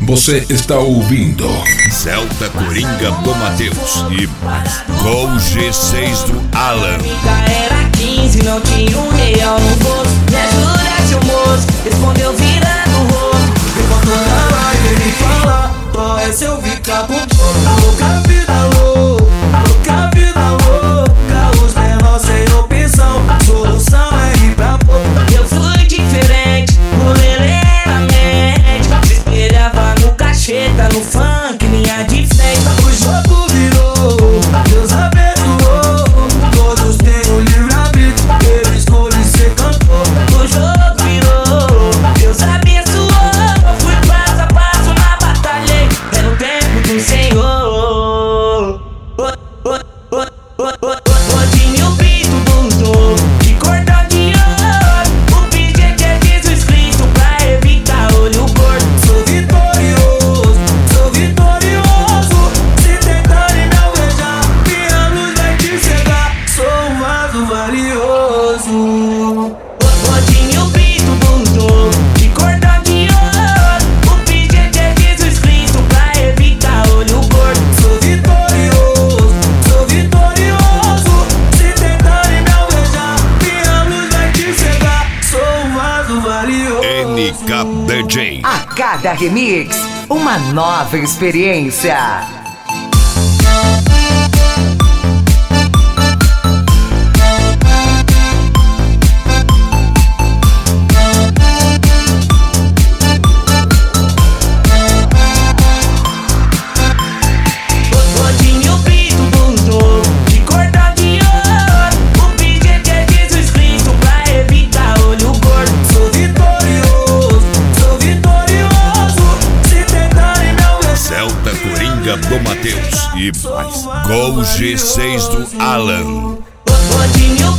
Você está ouvindo Celta Coringa do Matheus e mais Gol G6 do Alan. Era 15, não tinha R$1 no bolso. Me ajuda, seu moço, respondeu virando o rosto. Perguntou na live, ele fala, qual é seu bicapo? Louca vida louca vida louca. Os menores sem opção, solução é ir pra pouco. Eu fui diferente, o lelê era mente. Se espelhava no cacheta, no funk, linha de frente. O jogo virou, Deus abençoou. Todos têm o livre-arbítrio, eu escolhi ser cantor. O jogo virou, Deus abençoou. Fui passo a passo na batalha, era o tempo do Senhor. Hoje meu pito bundou de cordão de ouro. O pedido é Jesus Cristo pra evitar olho gordo. Sou vitorioso. Se tentarem não vejar, minha luz vai te cegar. Sou um vaso valioso. Hoje meu pito bundou de cordão de ouro. O pedido é Jesus Cristo pra evitar olho gordo. Sou vitorioso. Se tentarem não vejar, minha luz vai te cegar. Sou um vaso valioso. NKDJ. A cada remix, uma nova experiência. Hoje meu pito bundou de cordão de ouro. O pedido é Jesus Cristo pra evitar olho gordo. Sou vitorioso. Se tentarem não vejar. Celta Coringa do Matheus e mais Gol G6 do Alan. Hoje meu